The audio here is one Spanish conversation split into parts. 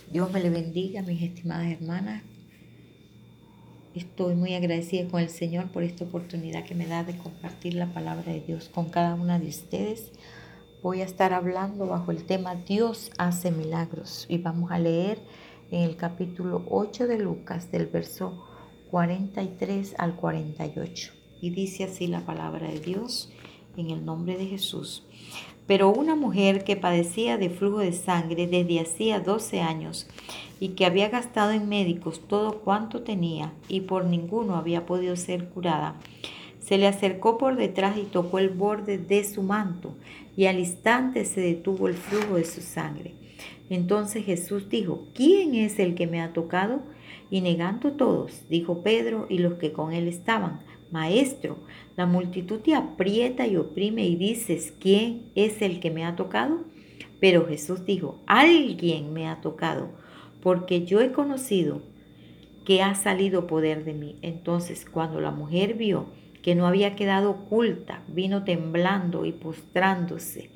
Dios me le bendiga, mis estimadas hermanas. Estoy muy agradecida con el Señor por esta oportunidad que me da de compartir la palabra de Dios con cada una de ustedes. Voy a estar hablando bajo el tema Dios hace milagros y vamos a leer en el capítulo 8 de Lucas del verso 43 al 48. Y dice así la palabra de Dios en el nombre de Jesús. Pero una mujer que padecía de flujo de sangre desde hacía 12 años y que había gastado en médicos todo cuanto tenía y por ninguno había podido ser curada, se le acercó por detrás y tocó el borde de su manto, y al instante se detuvo el flujo de su sangre. Entonces Jesús dijo: ¿Quién es el que me ha tocado? Y negando todos, dijo Pedro y los que con él estaban: Maestro, la multitud te aprieta y oprime y dices: ¿Quién es el que me ha tocado? Pero Jesús dijo: Alguien me ha tocado, porque yo he conocido que ha salido poder de mí. Entonces, cuando la mujer vio que no había quedado oculta, vino temblando y postrándose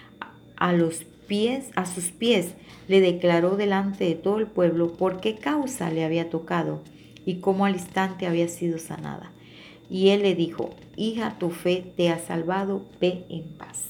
a sus pies, le declaró delante de todo el pueblo por qué causa le había tocado y cómo al instante había sido sanada. Y él le dijo: Hija, tu fe te ha salvado, ve en paz.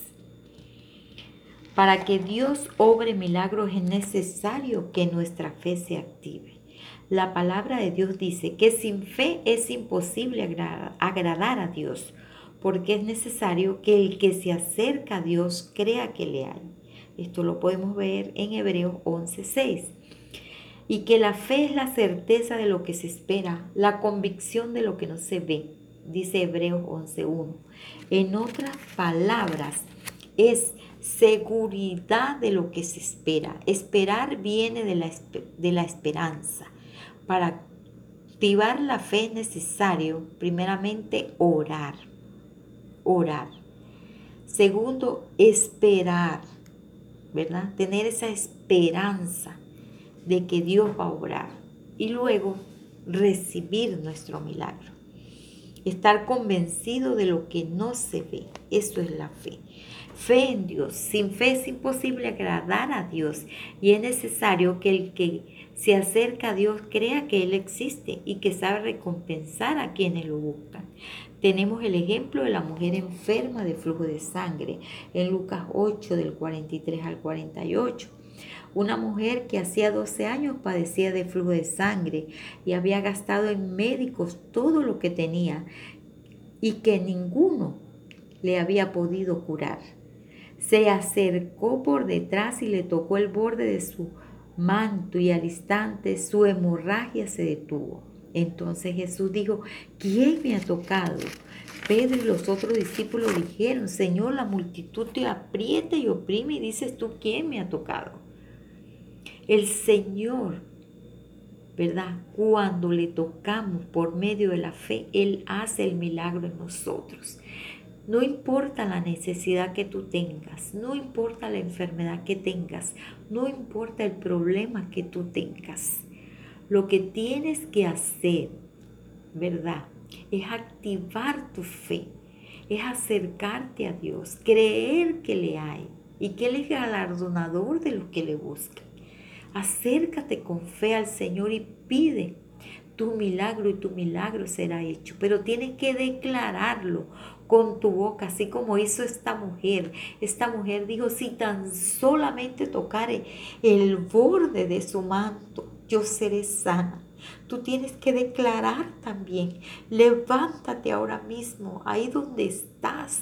Para que Dios obre milagros es necesario que nuestra fe se active. La palabra de Dios dice que sin fe es imposible agradar a Dios, porque es necesario que el que se acerca a Dios crea que le hay. Esto lo podemos ver en Hebreos 11:6. Y que la fe es la certeza de lo que se espera, la convicción de lo que no se ve, dice Hebreos 11:1. En otras palabras, es seguridad de lo que se espera. Esperar viene de la esperanza. Para activar la fe es necesario, primeramente, orar. Orar. Segundo, esperar, ¿verdad? Tener esa esperanza de que Dios va a obrar. Y luego, recibir nuestro milagro. Estar convencido de lo que no se ve. Eso es la fe. Fe en Dios. Sin fe es imposible agradar a Dios y es necesario que el que se acerca a Dios crea que Él existe y que sabe recompensar a quienes lo buscan. Tenemos el ejemplo de la mujer enferma de flujo de sangre en Lucas 8 del 43 al 48. Una mujer que hacía 12 años padecía de flujo de sangre y había gastado en médicos todo lo que tenía y que ninguno le había podido curar. Se acercó por detrás y le tocó el borde de su manto y al instante su hemorragia se detuvo. Entonces Jesús dijo: ¿Quién me ha tocado? Pedro y los otros discípulos dijeron: Señor, la multitud te aprieta y oprime y dices tú: ¿Quién me ha tocado? El Señor, ¿verdad? Cuando le tocamos por medio de la fe, Él hace el milagro en nosotros. No importa la necesidad que tú tengas, no importa la enfermedad que tengas, no importa el problema que tú tengas. Lo que tienes que hacer, ¿verdad? Es activar tu fe, es acercarte a Dios, creer que le hay y que Él es galardonador de los que le buscan. Acércate con fe al Señor y pide tu milagro y tu milagro será hecho. Pero tienes que declararlo con tu boca, así como hizo esta mujer. Esta mujer dijo: si tan solamente tocare el borde de su manto, yo seré sana. Tú tienes que declarar también. Levántate ahora mismo, ahí donde estás,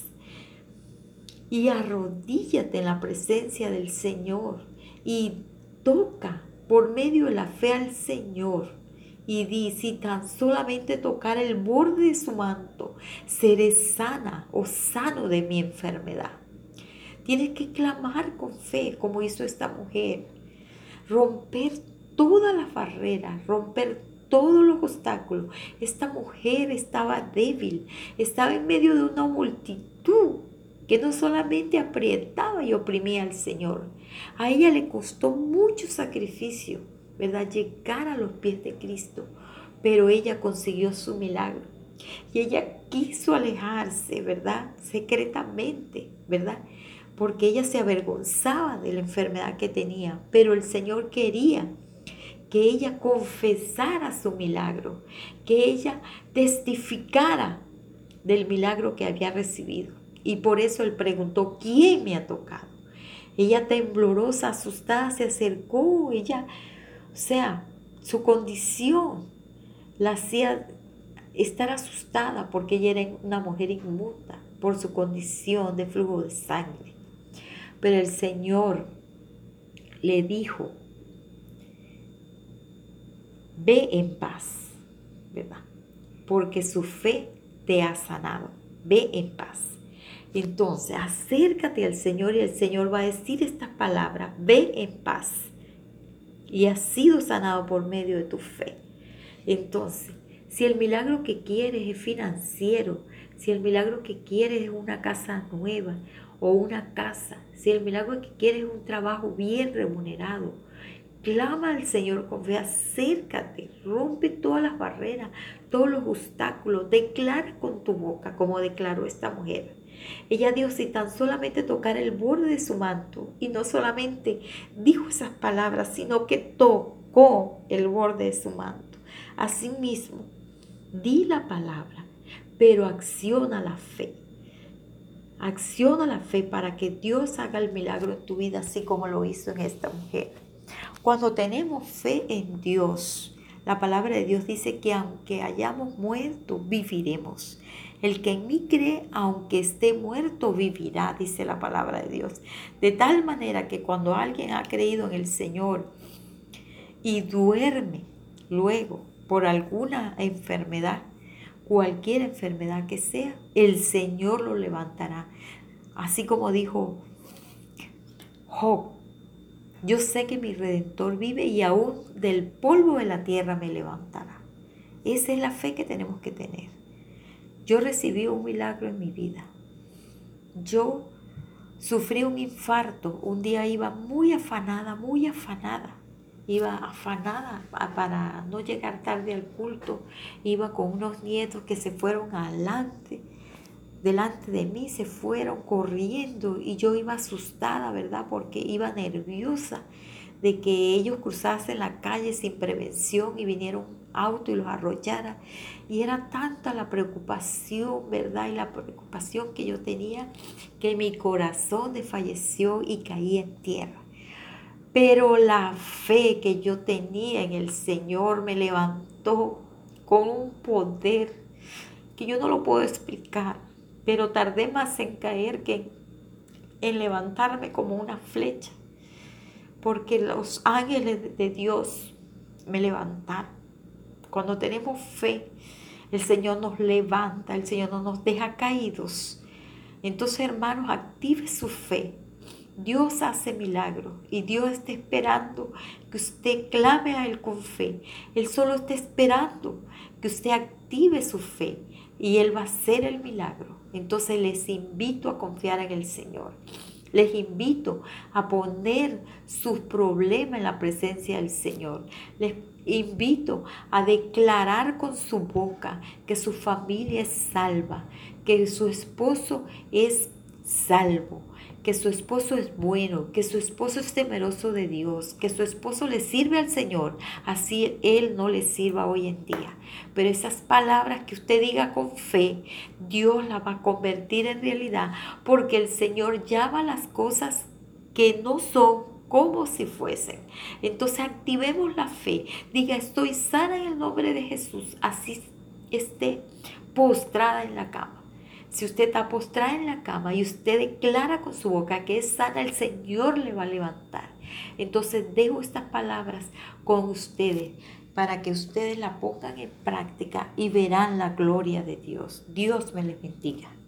y arrodíllate en la presencia del Señor y toca por medio de la fe al Señor y di: si tan solamente tocar el borde de su manto, seré sana o sano de mi enfermedad. Tienes que clamar con fe como hizo esta mujer, romper todas las barreras, romper todos los obstáculos. Esta mujer estaba débil, estaba en medio de una multitud que no solamente apretaba y oprimía al Señor. A ella le costó mucho sacrificio, ¿verdad?, llegar a los pies de Cristo, pero ella consiguió su milagro. Y ella quiso alejarse, ¿verdad?, secretamente, ¿verdad?, porque ella se avergonzaba de la enfermedad que tenía, pero el Señor quería que ella confesara su milagro, que ella testificara del milagro que había recibido. Y por eso él preguntó, ¿quién me ha tocado? Ella temblorosa, asustada, se acercó. Ella, o sea, su condición la hacía estar asustada porque ella era una mujer inmunda por su condición de flujo de sangre. Pero el Señor le dijo, ve en paz, ¿verdad? Porque su fe te ha sanado. Ve en paz. Entonces, acércate al Señor y el Señor va a decir estas palabras, ve en paz. Y has sido sanado por medio de tu fe. Entonces, si el milagro que quieres es financiero, si el milagro que quieres es una casa nueva o una casa, si el milagro que quieres es un trabajo bien remunerado, clama al Señor con fe, acércate, rompe todas las barreras, todos los obstáculos, declara con tu boca como declaró esta mujer. Ella dijo, si tan solamente tocar el borde de su manto, y no solamente dijo esas palabras, sino que tocó el borde de su manto. Asimismo, di la palabra, pero acciona la fe. Acciona la fe para que Dios haga el milagro en tu vida, así como lo hizo en esta mujer. Cuando tenemos fe en Dios, la palabra de Dios dice que aunque hayamos muerto, viviremos. El que en mí cree, aunque esté muerto, vivirá, dice la palabra de Dios. De tal manera que cuando alguien ha creído en el Señor y duerme luego por alguna enfermedad, cualquier enfermedad que sea, el Señor lo levantará. Así como dijo Job, yo sé que mi Redentor vive y aún del polvo de la tierra me levantará. Esa es la fe que tenemos que tener. Yo recibí un milagro en mi vida. Yo sufrí un infarto. Un día iba muy afanada. Iba afanada para no llegar tarde al culto. Iba con unos nietos que se fueron delante de mí, se fueron corriendo y yo iba asustada, ¿verdad? Porque iba nerviosa de que ellos cruzasen la calle sin prevención y viniera un auto y los arrollara. Y era tanta la preocupación, ¿verdad? Y la preocupación que yo tenía que mi corazón desfalleció y caí en tierra. Pero la fe que yo tenía en el Señor me levantó con un poder que yo no lo puedo explicar, pero tardé más en caer que en levantarme como una flecha, porque los ángeles de Dios me levantaron. Cuando tenemos fe, el Señor nos levanta, el Señor no nos deja caídos. Entonces, hermanos, active su fe. Dios hace milagros y Dios está esperando que usted clame a Él con fe. Él solo está esperando que usted active su fe y Él va a hacer el milagro. Entonces les invito a confiar en el Señor. Les invito a poner sus problemas en la presencia del Señor. Les invito a declarar con su boca que su familia es salva, que su esposo es salvo, que su esposo es bueno, que su esposo es temeroso de Dios, que su esposo le sirve al Señor, así Él no le sirva hoy en día. Pero esas palabras que usted diga con fe, Dios las va a convertir en realidad, porque el Señor llama las cosas que no son como si fuesen. Entonces activemos la fe. Diga, estoy sana en el nombre de Jesús, así esté postrada en la cama. Si usted está postrada en la cama y usted declara con su boca que es sana, el Señor le va a levantar. Entonces dejo estas palabras con ustedes para que ustedes la pongan en práctica y verán la gloria de Dios. Dios me les bendiga.